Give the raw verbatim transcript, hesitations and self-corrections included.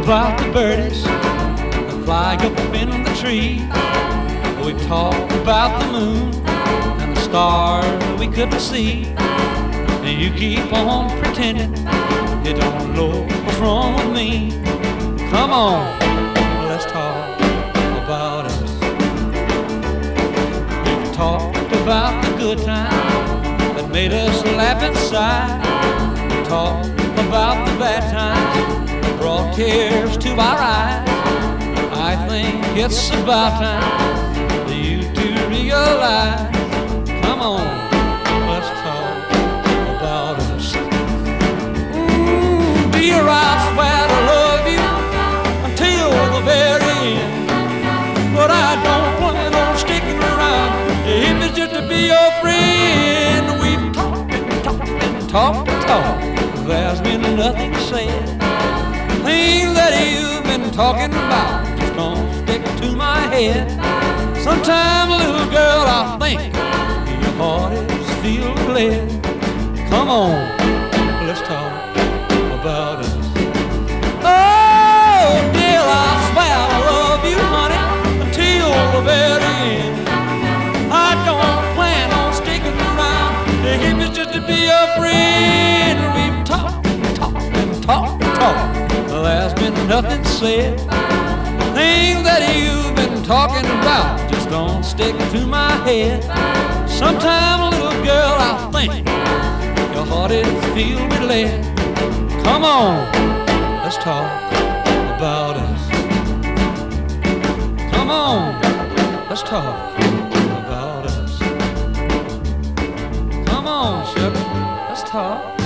about the birdies that fly up in the tree. We've talked about the moon and the stars we couldn't see. And you keep on pretending you don't know what's wrong with me. Come on, let's talk about us. We've talked about the good times that made us laugh inside. We've talked about the bad times that brought tears to our eyes. I think it's about time for you to realize. Come on, let's talk about us. Ooh, dear, I swear to love you until the very end, but I don't plan on sticking around if it's just to be your friend. We've talked and talked and talked and talked, there's been nothing said. Things that you've been talking about just don't stick to my head. Sometimes, little girl, I think your heart is filled with lead. Come on, let's talk about us. Oh, dear, I swear I love you, honey, until the very end. I don't plan on sticking around if it's just to be your friend. We've talked and talked and talked and talked, there's been nothing said. Things that you've been talking about just don't stick to my head. Sometimes, little girl, I think your heart is filled with lead. Come on, let's talk about us. Come on, let's talk about us. Come on, sugar, let's talk.